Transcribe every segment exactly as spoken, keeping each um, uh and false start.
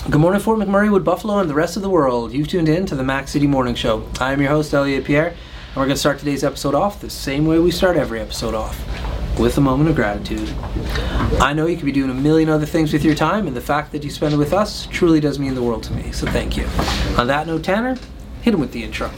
Good morning, Fort McMurray, Wood Buffalo, and the rest of the world. You've tuned in to the Mac City Morning Show. I am your host, Elliot Pierre, and we're going to start today's episode off the same way we start every episode off, with a moment of gratitude. I know you could be doing a million other things with your time, and the fact that you spend it with us truly does mean the world to me, so thank you. On that note, Tanner, hit him with the intro.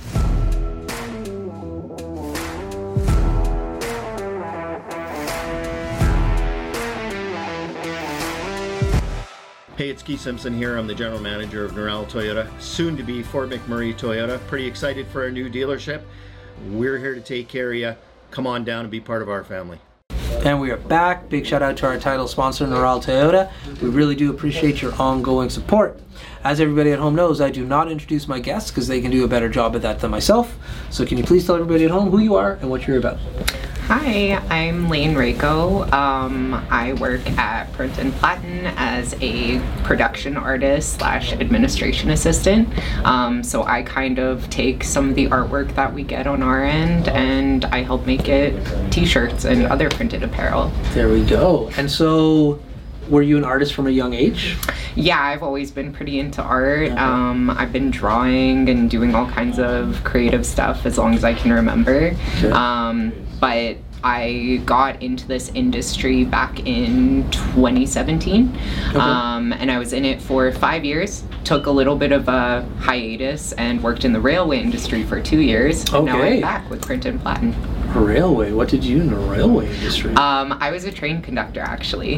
Hey, it's Keith Simpson here. I'm the general manager of Norel Toyota, soon to be Fort McMurray Toyota. Pretty excited for our new dealership. We're here to take care of you. Come on down and be part of our family. And we are back. Big shout out to our title sponsor, Norel Toyota. We really do appreciate your ongoing support. As everybody at home knows, I do not introduce my guests because they can do a better job at that than myself. So can you please tell everybody at home who you are and what you're about? Hi, I'm Lane Rako. Um, I work at Print and Platen as a production artist slash administration assistant. Um, so I kind of take some of the artwork that we get on our end and I help make it t-shirts and other printed apparel. There we go. And so, were you an artist from a young age? Yeah, I've always been pretty into art. Okay. Um, I've been drawing and doing all kinds of creative stuff as long as I can remember. Okay. Um, but I got into this industry back in twenty seventeen, okay. um, and I was in it for five years. Took a little bit of a hiatus and worked in the railway industry for two years. Okay. Now I'm back with Print and Platen. Railway? What did you do in the railway industry? Um, I was a train conductor, actually.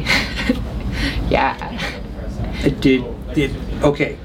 Yeah. It did, did, okay.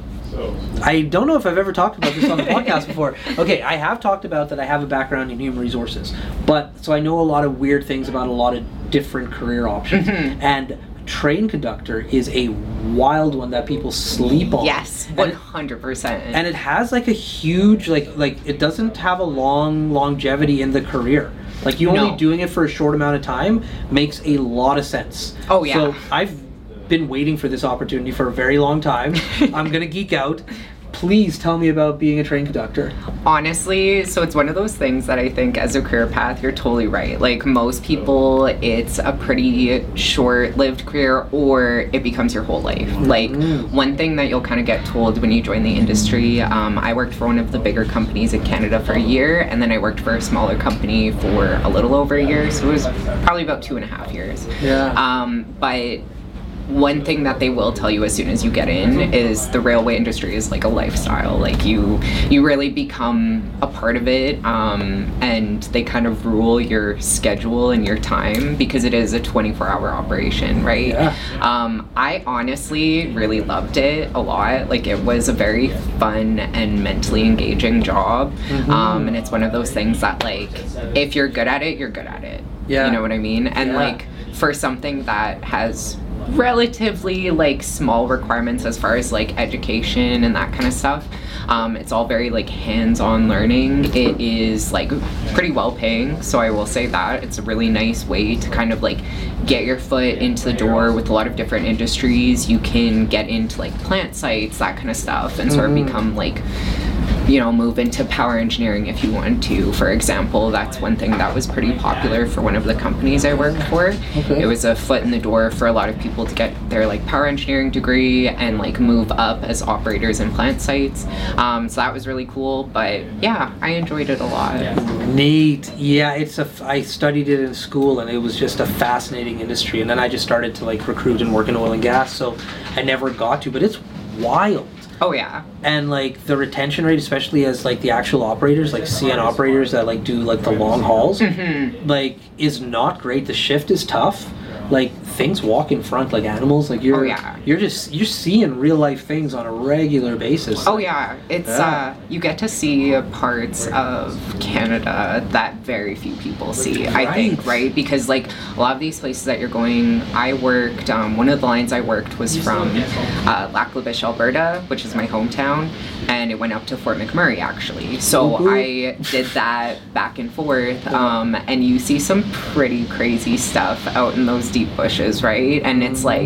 I don't know if I've ever talked about this on the podcast before. Okay, I have talked about that I have a background in human resources, but so I know a lot of weird things about a lot of different career options. Mm-hmm. And train conductor is a wild one that people sleep on. Yes, one hundred percent. And, and it has like a huge, like, like it doesn't have a long longevity in the career. Like you only no. doing it for a short amount of time makes a lot of sense. Oh yeah. So I've been waiting for this opportunity for a very long time. I'm gonna geek out. Please tell me about being a train conductor. Honestly, so it's one of those things that I think as a career path, you're totally right. Like most people, it's a pretty short-lived career or it becomes your whole life. Mm-hmm. Like one thing that you'll kind of get told when you join the industry, um, I worked for one of the bigger companies in Canada for a year and then I worked for a smaller company for a little over a year. So it was probably about two and a half years. Yeah. Um, but one thing that they will tell you as soon as you get in is the railway industry is like a lifestyle. Like you you really become a part of it, um, and they kind of rule your schedule and your time because it is a twenty-four hour operation, right? Yeah. Um, I honestly really loved it a lot. Like it was a very fun and mentally engaging job. Mm-hmm. Um, and it's one of those things that like, if you're good at it, you're good at it. Yeah. You know what I mean? And yeah. like for something that has relatively like small requirements as far as like education and that kind of stuff, um, it's all very like hands-on learning. It is like pretty well paying, so I will say that it's a really nice way to kind of like get your foot into the door with a lot of different industries. You can get into like plant sites, that kind of stuff, and sort of Mm-hmm. become like, you know, move into power engineering if you want to. For example, that's one thing that was pretty popular for one of the companies I worked for. Okay. It was a foot in the door for a lot of people to get their like power engineering degree and like move up as operators in plant sites. Um, so that was really cool. But yeah, I enjoyed it a lot. Neat. Yeah, it's a. I studied it in school, and it was just a fascinating industry. And then I just started to like recruit and work in oil and gas, so I never got to. But it's wild. Oh yeah. And like the retention rate, especially as like the actual operators, like C N operators that like do like the long hauls, Mm-hmm. like is not great. The shift is tough. Like things walk in front like animals. Like you're, Oh, yeah. you're just you're seeing real life things on a regular basis. Oh yeah, it's Yeah. uh you get to see parts of Canada that very few people see, I think, Right. right? Because like a lot of these places that you're going, I worked, um, one of the lines I worked was from uh, Lac La Biche, Alberta, which is my hometown, and it went up to Fort McMurray actually. So Mhm. I did that back and forth, um, and you see some pretty crazy stuff out in those deep bushes, right? And it's like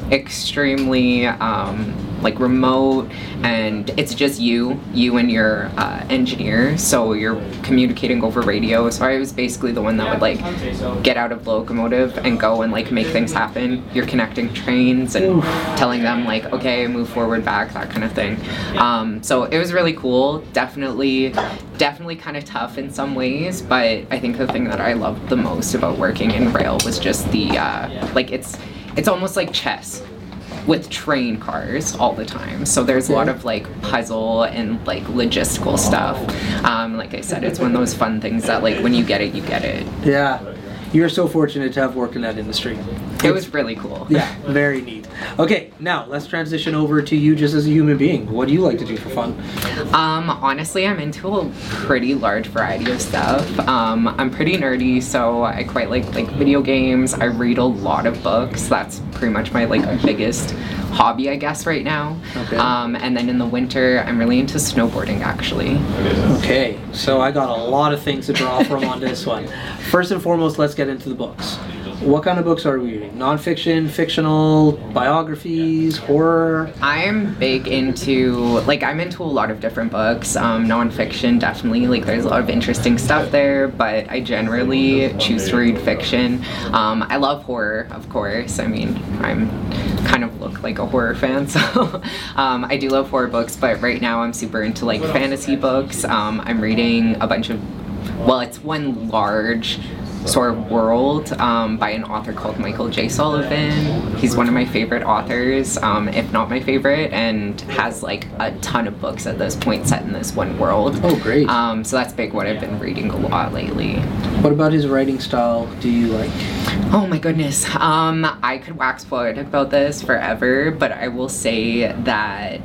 extremely um, like remote, and it's just you, you and your uh, engineer. So you're communicating over radio. So I was basically the one that would like get out of locomotive and go and like make things happen. You're connecting trains and telling them like, okay, move forward, back, that kind of thing. Um, so it was really cool. Definitely, definitely kind of tough in some ways, but I think the thing that I loved the most about working in rail was just the uh, like it's it's almost like chess with train cars all the time. So there's a lot of like puzzle and like logistical stuff. Um, like I said, it's one of those fun things that like when you get it, you get it. Yeah. You're so fortunate to have worked in that industry. It was really cool. Yeah, very neat. Okay, now let's transition over to you just as a human being. What do you like to do for fun? Um, honestly, I'm into a pretty large variety of stuff. Um, I'm pretty nerdy, so I quite like like video games. I read a lot of books. That's pretty much my like biggest hobby, I guess, right now. Okay. Um, and then in the winter, I'm really into snowboarding, actually. Okay, so I got a lot of things to draw from on this one. First and foremost, let's get into the books. What kind of books are we reading? Nonfiction, fictional, biographies, horror? I'm big into, like, I'm into a lot of different books. Um, nonfiction, definitely, like, there's a lot of interesting stuff there, but I generally choose to read fiction. Um, I love horror, of course. I mean, I'm kind of look like a horror fan, so um, I do love horror books, but right now I'm super into, like, fantasy books. Um, I'm reading a bunch of, well, it's one large sort of world um, by an author called Michael J. Sullivan. He's one of my favorite authors, um, if not my favorite, and has like a ton of books at this point set in this one world. Oh, great. Um, so that's big what I've been reading a lot lately. What about his writing style do you like? Oh my goodness. Um, I could wax poetic about this forever, but I will say that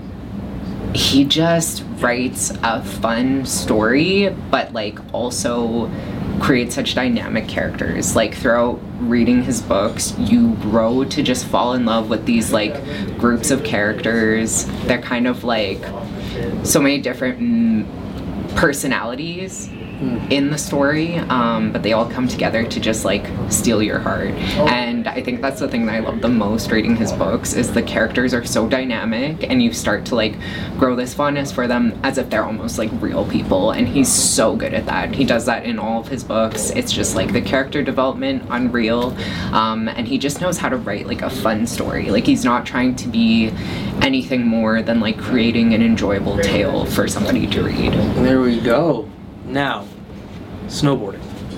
he just writes a fun story, but like also create such dynamic characters. Like throughout reading his books, you grow to just fall in love with these like groups of characters. They're kind of like so many different mm, personalities in the story, um, but they all come together to just like steal your heart. And I think that's the thing that I love the most reading his books, is the characters are so dynamic and you start to like grow this fondness for them as if they're almost like real people, and he's so good at that. He does that in all of his books. It's just like the character development unreal, um, and he just knows how to write like a fun story. Like he's not trying to be anything more than like creating an enjoyable tale for somebody to read. There we go. Now, snowboarding.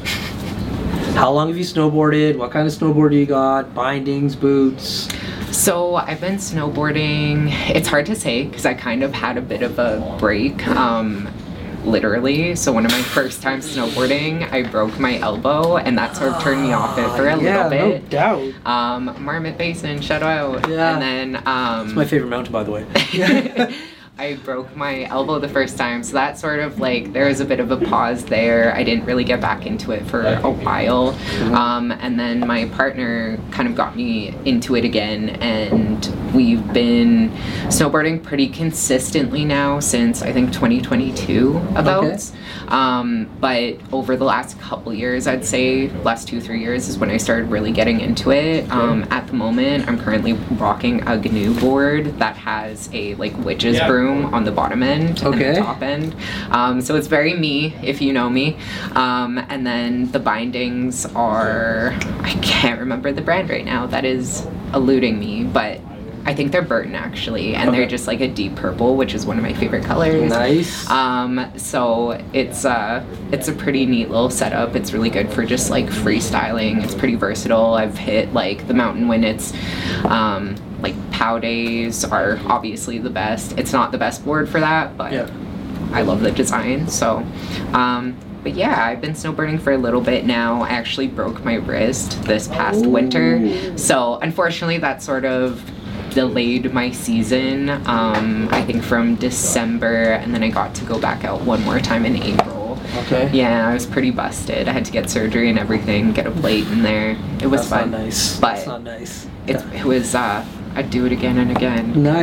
How long have you snowboarded? What kind of snowboard do you got? Bindings, boots? So I've been snowboarding, it's hard to say because I kind of had a bit of a break, um, literally. So one of my first times snowboarding, I broke my elbow, and that sort of turned me off it for a yeah, little bit. no doubt. Um, Marmot Basin, shout out. Yeah. And then um, It's my favorite mountain, by the way. I broke my elbow the first time, so that sort of like, there was a bit of a pause there. I didn't really get back into it for a while. Um, and then my partner kind of got me into it again, and we've been snowboarding pretty consistently now since I think twenty twenty-two about. Okay. Um, but over the last couple years, I'd say last two, three years is when I started really getting into it. Um, at the moment, I'm currently rocking a G N U board that has a like witch's yeah. broom on the bottom end okay. and the top end. Um, so it's very me, if you know me. Um, and then the bindings are, I can't remember the brand right now, that is eluding me, but I think they're Burton actually, and okay. they're just like a deep purple, which is one of my favorite colors. Nice. Um, so it's uh, it's a pretty neat little setup. It's really good for just like freestyling. It's pretty versatile. I've hit like the mountain when it's um, like POW days are obviously the best. It's not the best board for that, but yeah. I love the design. So. Um, But yeah, I've been snowboarding for a little bit now. I actually broke my wrist this past Ooh. winter. So unfortunately that sort of delayed my season, um, I think from December, and then I got to go back out one more time in April. Okay. Yeah, I was pretty busted. I had to get surgery and everything, get a plate in there. It was That's fun. Not nice. But That's not nice. It, it was, uh, I'd do it again and again. Nice.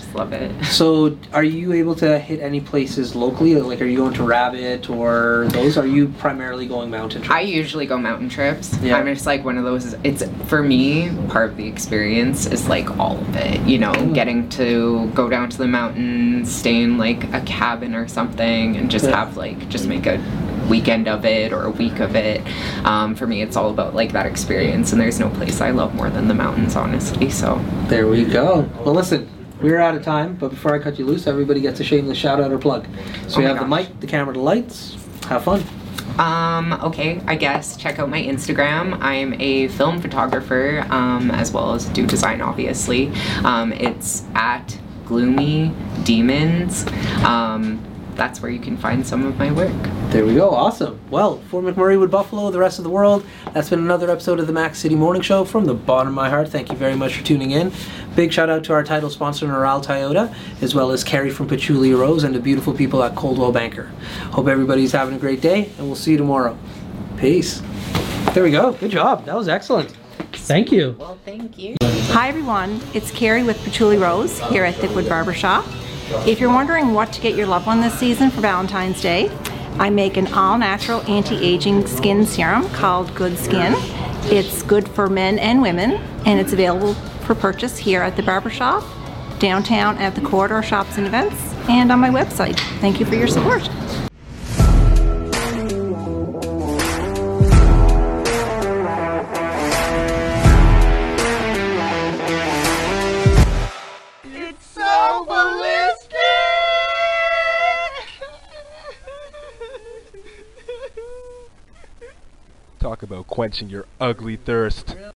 just love it. So, are you able to hit any places locally? Like, are you going to Rabbit or those? Are you primarily going mountain trips? I usually go mountain trips. Yeah. I'm just like one of those. It's for me, part of the experience is like all of it. You know, Mm. getting to go down to the mountains, stay in like a cabin or something, and just Yeah. have like just make a weekend of it or a week of it. Um, for me, it's all about like that experience, and there's no place I love more than the mountains, honestly. So There we go. Well, listen, we're out of time, but before I cut you loose, everybody gets a shameless shout out or plug. So Oh we my have the gosh. mic, the camera, the lights. Have fun. Um, okay, I guess check out my Instagram. I'm a film photographer, um, as well as do design, obviously. Um, it's at Gloomy Demons. Um, that's where you can find some of my work. There we go. Awesome. Well, for McMurray with Buffalo, the rest of the world, that's been another episode of the Mac City Morning Show. From the bottom of my heart, thank you very much for tuning in. Big shout out to our title sponsor, Noral Toyota, as well as Carrie from Pachulia Rose and the beautiful people at Coldwell Banker. Hope everybody's having a great day, and we'll see you tomorrow. Peace. There we go. Good job. That was excellent. Thank you. Well, thank you. Hi everyone, it's Carrie with Patchouli Rose here at Thickwood Barbershop. If you're wondering what to get your loved one this season for Valentine's Day, I make an all-natural anti-aging skin serum called Good Skin. It's good for men and women, and it's available for purchase here at the barbershop, downtown at the Corridor Shops and Events, and on my website. Thank you for your support. Talk about quenching your ugly thirst.